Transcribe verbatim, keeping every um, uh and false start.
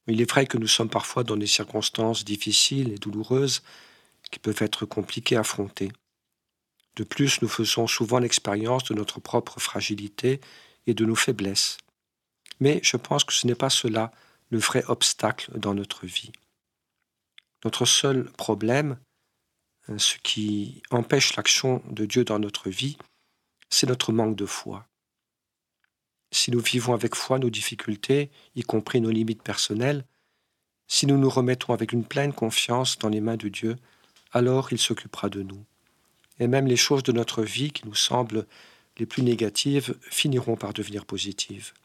Il est vrai que nous sommes parfois dans des circonstances difficiles et douloureuses qui peuvent être compliquées à affronter. De plus, nous faisons souvent l'expérience de notre propre fragilité et de nos faiblesses. Mais je pense que ce n'est pas cela le vrai obstacle dans notre vie. Notre seul problème, euh, ce qui empêche l'action de Dieu dans notre vie, c'est notre manque de foi. Si nous vivons avec foi nos difficultés, y compris nos limites personnelles, si nous nous remettons avec une pleine confiance dans les mains de Dieu, alors il s'occupera de nous. Et même les choses de notre vie qui nous semblent les plus négatives finiront par devenir positives.